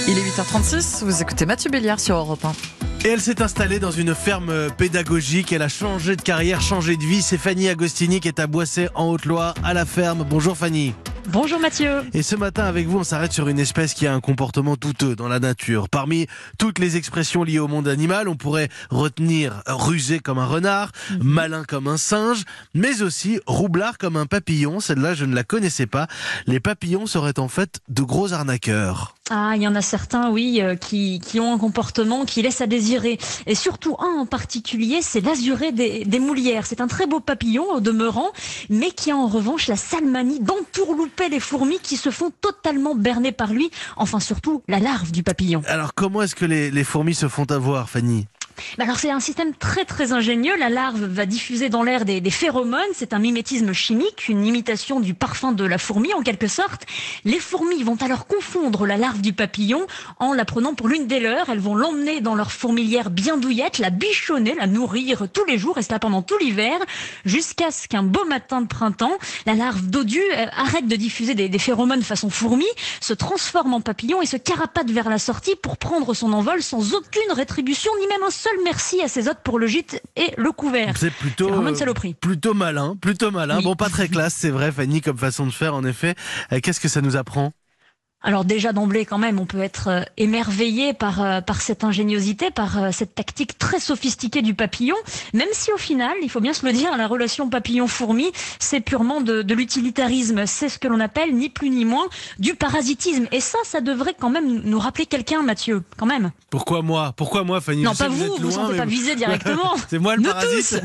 Il est 8h36, vous écoutez Mathieu Béliard sur Europe 1. Et elle s'est installée dans une ferme pédagogique. Elle a changé de carrière, changé de vie. C'est Fanny Agostini qui est à Boissey en Haute-Loire, à la ferme. Bonjour Fanny. Bonjour Mathieu. Et ce matin avec vous, on s'arrête sur une espèce qui a un comportement douteux dans la nature. Parmi toutes les expressions liées au monde animal, on pourrait retenir rusé comme un renard, malin comme un singe, mais aussi roublard comme un papillon. Celle-là, je ne la connaissais pas. Les papillons seraient en fait de gros arnaqueurs. Ah, il y en a certains, oui, qui ont un comportement qui laisse à désirer. Et surtout un en particulier, c'est l'azuré des Moulières. C'est un très beau papillon au demeurant, mais qui a en revanche la sale manie d'entourlouper les fourmis qui se font totalement berner par lui. Enfin, surtout la larve du papillon. Alors comment est-ce que les fourmis se font avoir, Fanny ? Alors c'est un système très très ingénieux. La larve va diffuser dans l'air des phéromones. C'est un mimétisme chimique, une imitation du parfum de la fourmi en quelque sorte. Les fourmis vont alors confondre la larve du papillon en la prenant pour l'une des leurs. Elles vont l'emmener dans leur fourmilière bien douillette, la bichonner, la nourrir tous les jours et cela pendant tout l'hiver, jusqu'à ce qu'un beau matin de printemps, la larve dodue arrête de diffuser des phéromones façon fourmi, se transforme en papillon et se carapate vers la sortie pour prendre son envol sans aucune rétribution ni même un seul merci à ses hôtes pour le gîte et le couvert. C'est plutôt vraiment une saloperie. Plutôt malin. Oui. Bon, pas très classe, c'est vrai, Fanny, comme façon de faire, en effet. Qu'est-ce que ça nous apprend ? Alors déjà d'emblée quand même, on peut être émerveillé par cette ingéniosité, par cette tactique très sophistiquée du papillon, même si au final, il faut bien se le dire, la relation papillon-fourmi, c'est purement de l'utilitarisme. C'est ce que l'on appelle, ni plus ni moins, du parasitisme. Et ça devrait quand même nous rappeler quelqu'un, Mathieu, quand même. Pourquoi moi, Fanny ? Non, Je sais pas que vous, êtes vous ne loin, sentez pas mais- visé directement. C'est moi le Nous parasite.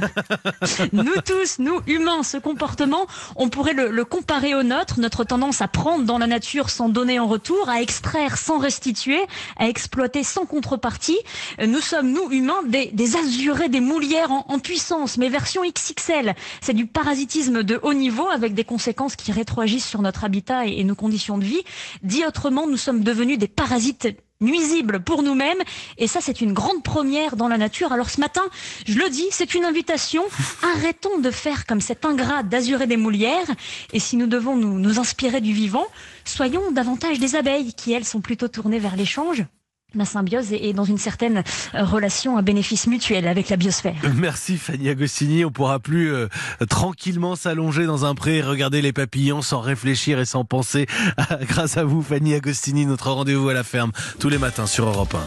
Nous tous, nous humains, ce comportement, on pourrait le comparer au nôtre, notre tendance à prendre dans la nature sans donner en retour, à extraire sans restituer, à exploiter sans contrepartie. Nous sommes, nous humains, des azurés, des Moulières en puissance, mais version XXL. C'est du parasitisme de haut niveau avec des conséquences qui rétroagissent sur notre habitat et nos conditions de vie. Dit autrement, nous sommes devenus des parasites nuisibles pour nous-mêmes, et ça c'est une grande première dans la nature. Alors ce matin, je le dis, c'est une invitation, arrêtons de faire comme cet ingrat d'azuré des Moulières, et si nous devons nous inspirer du vivant, soyons davantage des abeilles qui elles sont plutôt tournées vers l'échange, la symbiose et dans une certaine relation à bénéfice mutuel avec la biosphère. Merci Fanny Agostini, on pourra plus tranquillement s'allonger dans un pré et regarder les papillons sans réfléchir et sans penser. Grâce à vous Fanny Agostini, notre rendez-vous à la ferme tous les matins sur Europe 1.